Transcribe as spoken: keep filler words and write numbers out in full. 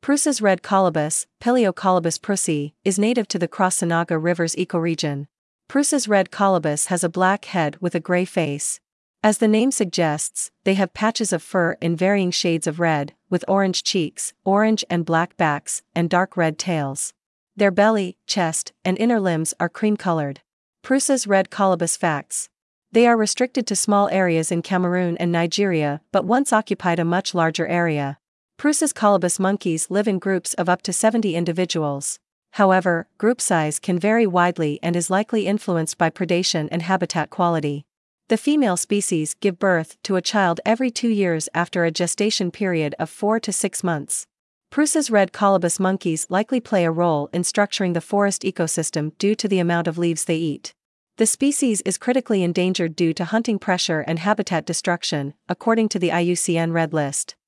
Prus's red colobus, Paleocolobus prusi, is native to the Cross-Sanaga River's ecoregion. Prus's red colobus has a black head with a gray face. As the name suggests, they have patches of fur in varying shades of red, with orange cheeks, orange and black backs, and dark red tails. Their belly, chest, and inner limbs are cream-colored. Prus's red colobus facts. They are restricted to small areas in Cameroon and Nigeria but once occupied a much larger area. Prus's colobus monkeys live in groups of up to seventy individuals. However, group size can vary widely and is likely influenced by predation and habitat quality. The female species give birth to a child every two years after a gestation period of four to six months. Prus's red colobus monkeys likely play a role in structuring the forest ecosystem due to the amount of leaves they eat. The species is critically endangered due to hunting pressure and habitat destruction, according to the I U C N Red List.